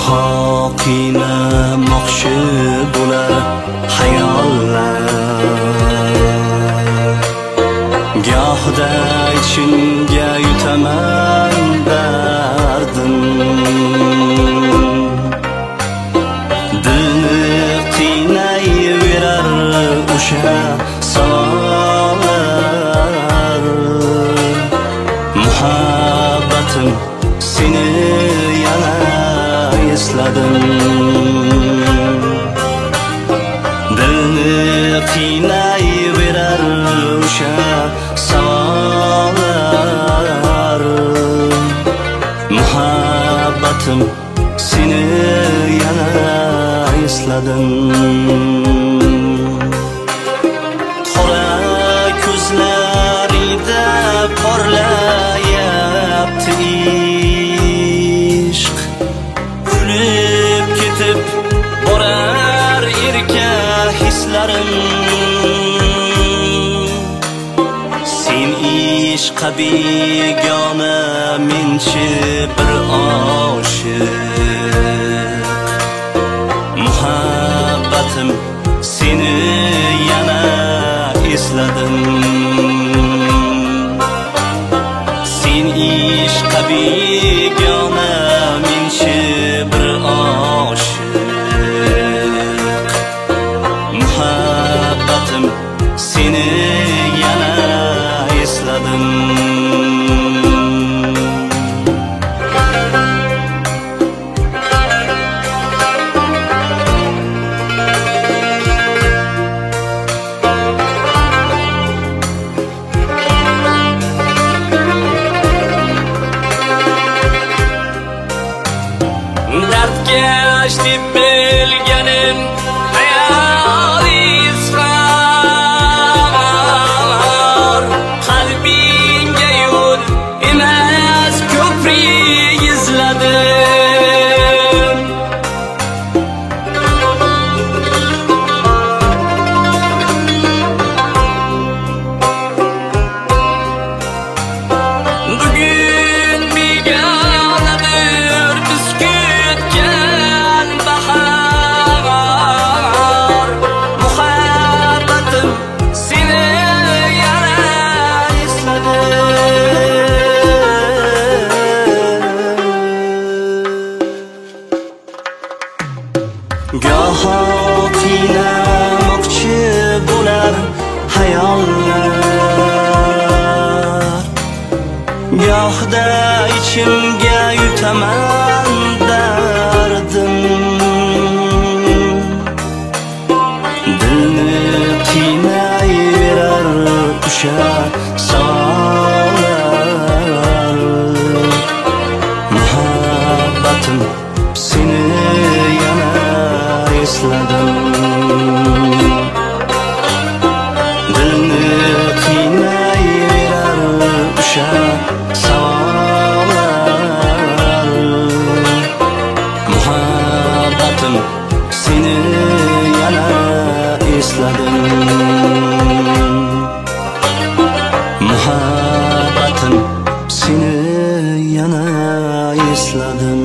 goho qiynamoqchi bo'lar hayollar, gohida ichimga yutaman dardim. Dilni qiynayverar o'sha savollar. Muhabbatim, seni yana esladim. Dilni qiynayverar o'sha savollar. Muhabbatim, seni yana esladim. Qora ko'zlarida porlayapti ishq, kulib ketib borar erka hislarim. Sen ishqa begona, menchi bir oshiq. Muhabbatim, seni yana esladim. Sen ishqa begona, menchi bir oshiq. Muhabbatim, seni yana esladim. Dardkash deb bilganim hayolingiz var. Qalbingga yo'l emas, ko'prik izladim. Bugun begonadir biz kutgan bahor. Muhabbatim, seni yana esladim. Goho qiynamoqchi bo'lar hayollar, gohida ichimga yutaman dardim. Dilni qiynayverar o'sha savollar. Muhabbatim, seni yana esladim. Dilni qiynayverar o'sha savollar. Muhabbatim, seni yana esladim. Muhabbatim, seni yana esladim.